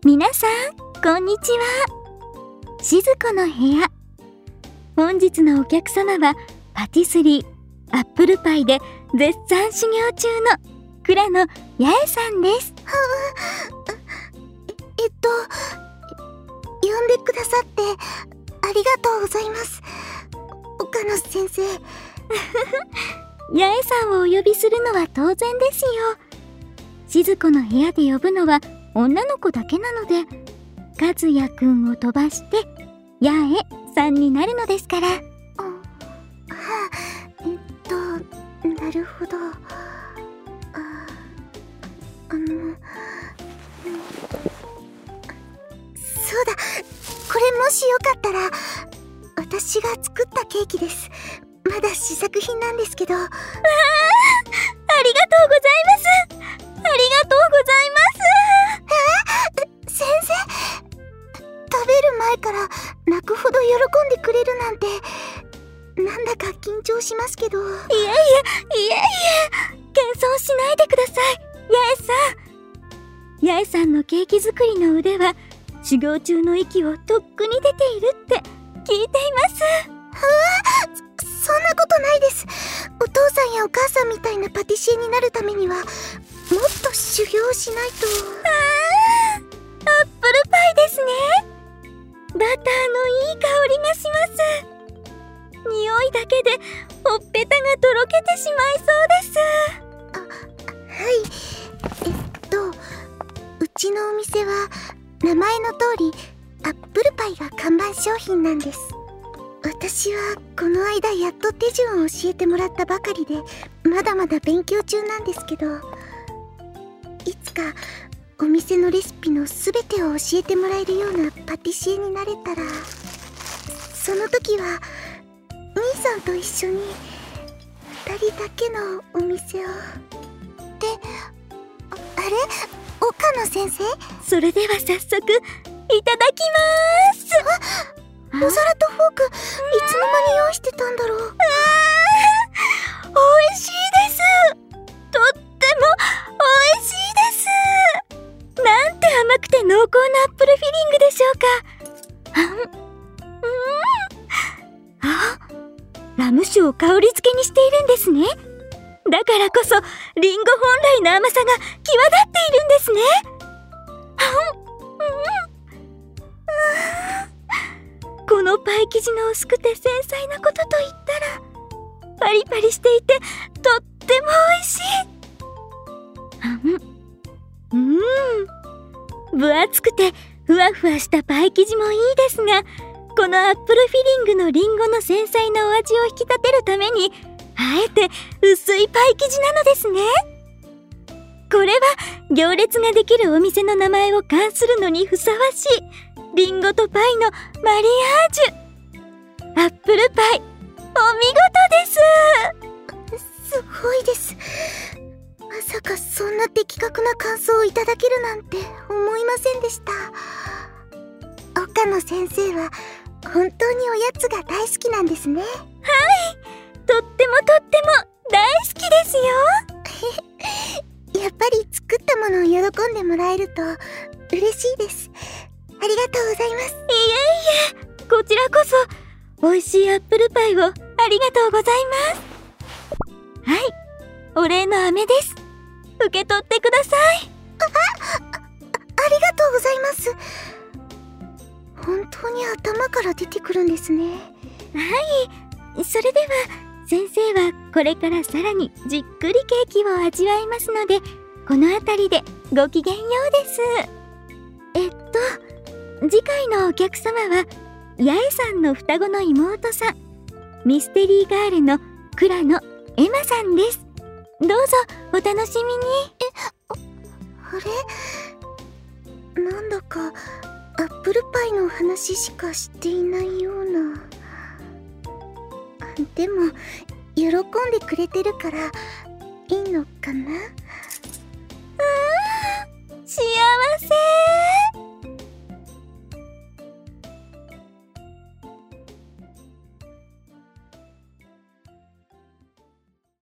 皆さん、こんにちは。しずこの部屋。本日のお客様は、パティスリー、アップルパイで絶賛修行中の倉野八重さんです。 呼んでくださってありがとうございます、岡野先生。 八重さんをお呼びするのは当然ですよ。しずこの部屋で呼ぶのは女の子だけなので、和也くんを飛ばして八重さんになるのですから。 なるほど。そうだ、これもしよかったら私が作ったケーキです。まだ試作品なんですけど。ありがとうございます。ありがとうございます。先生、食べる前から泣くほど喜んでくれるなんて、なんだか緊張しますけど。 いえ謙遜しないでください、八重さん。八重さんのケーキ作りの腕は修行中の息をとっくに出ているって聞いています。 そんなことないです。お父さんやお母さんみたいなパティシエになるためにはもっと修行しないと。 アップルパイですね。バターのいい香りがします。匂いだけでほっぺたがとろけてしまいそうです。 はい、うちのお店は名前の通りアップルパイが看板商品なんです。私はこの間やっと手順を教えてもらったばかりで、まだまだ勉強中なんですけど、いつかお店のレシピのすべてを教えてもらえるようなパティシエになれたら、その時は兄さんと一緒に2人だけのお店を。あれ、岡野先生？ それでは早速いただきまーす。 お皿とフォーク、いつの間に用意してたんだろう。 美味しいです。とっても美味しいです。なんて甘くて濃厚なアップルフィリングでしょうか。ラム酒を香り付けにしているんですね。だからこそリンゴ本来の甘さが際立っているんですね。このパイ生地の薄くて繊細なことといったら、パリパリしていてとっても美味しい。分厚くてふわふわしたパイ生地もいいですが、このアップルフィリングのリンゴの繊細なお味を引き立てるために、あえて薄いパイ生地なのですね。これは行列ができるお店の名前を冠するのにふさわしいリンゴとパイのマリアージュ。アップルパイ、お見事です。 すごいです。まさかそんな的確な感想をいただけるなんて思いませんでした。岡野先生は本当におやつが大好きなんですね。 はい、とっても大好きですよ。 やっぱり作ったものを喜んでもらえると嬉しいです。ありがとうございます。いえ、こちらこそ美味しいアップルパイをありがとうございます。はい、お礼の飴です。受け取ってください。 ありがとうございます。本当に頭から出てくるんですね。 はい、それでは先生はこれからさらにじっくりケーキを味わいますので、この辺りでごきげんようです。次回のお客様は八重さんの双子の妹さん、ミステリーガールの倉野エマさんです。どうぞお楽しみに。 あれ、なんだかアップルパイの話しかしていないような。でも喜んでくれてるからいいのかな。 幸せ。